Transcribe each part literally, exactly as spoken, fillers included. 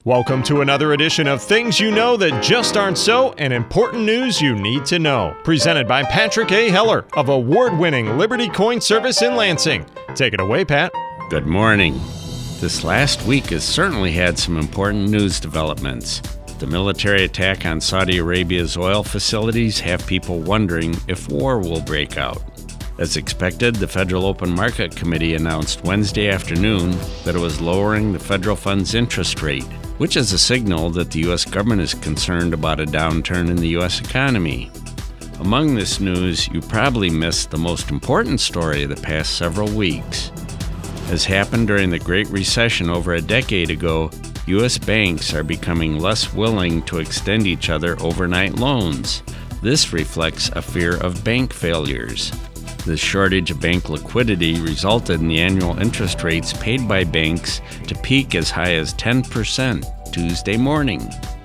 Welcome to another edition of Things You Know That Just Aren't So and Important News You Need to Know. Presented by Patrick A. Heller of award-winning Liberty Coin Service in Lansing. Take it away, Pat. Good morning. This last week has certainly had some important news developments. The military attack on Saudi Arabia's oil facilities have people wondering if war will break out. As expected, the Federal Open Market Committee announced Wednesday afternoon that it was lowering the federal funds interest rate, which is a signal that the U S government is concerned about a downturn in the U S economy. Among this news, you probably missed the most important story of the past several weeks. As happened during the Great Recession over a decade ago, U S banks are becoming less willing to extend each other overnight loans. This reflects a fear of bank failures. The shortage of bank liquidity resulted in the annual interest rates paid by banks to peak as high as ten percent Tuesday morning.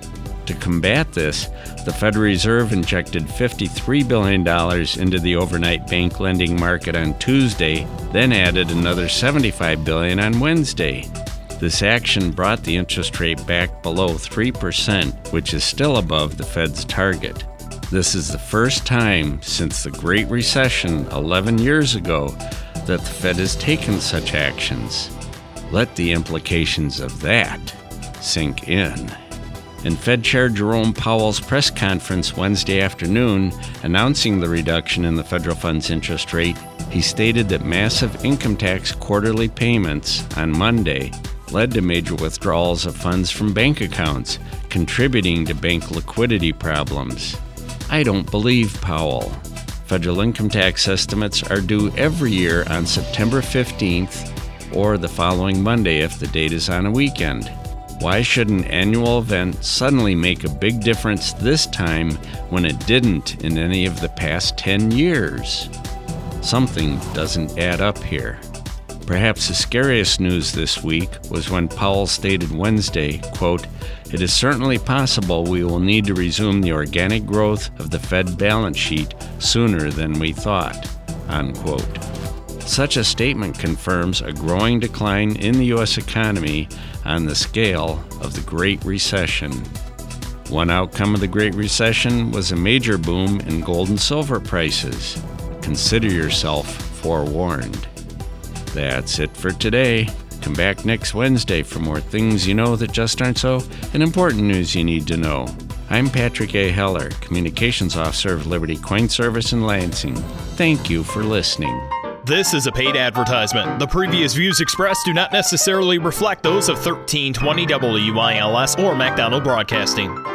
To combat this, the Federal Reserve injected fifty-three billion dollars into the overnight bank lending market on Tuesday, then added another seventy-five billion dollars on Wednesday. This action brought the interest rate back below three percent, which is still above the Fed's target. This is the first time since the Great Recession eleven years ago that the Fed has taken such actions. Let the implications of that sink in. In Fed Chair Jerome Powell's press conference Wednesday afternoon announcing the reduction in the federal funds interest rate, he stated that massive income tax quarterly payments on Monday led to major withdrawals of funds from bank accounts, contributing to bank liquidity problems. I don't believe Powell. Federal income tax estimates are due every year on September fifteenth or the following Monday if the date is on a weekend. Why should an annual event suddenly make a big difference this time when it didn't in any of the past ten years? Something doesn't add up here. Perhaps the scariest news this week was when Powell stated Wednesday, quote, "It is certainly possible we will need to resume the organic growth of the Fed balance sheet sooner than we thought," unquote. Such a statement confirms a growing decline in the U S economy on the scale of the Great Recession. One outcome of the Great Recession was a major boom in gold and silver prices. Consider yourself forewarned. That's it for today. Come back next Wednesday for more things you know that just aren't so and important news you need to know. I'm Patrick A. Heller, Communications Officer of Liberty Coin Service in Lansing. Thank you for listening. This is a paid advertisement. The previous views expressed do not necessarily reflect those of thirteen twenty W I L S or McDonald Broadcasting.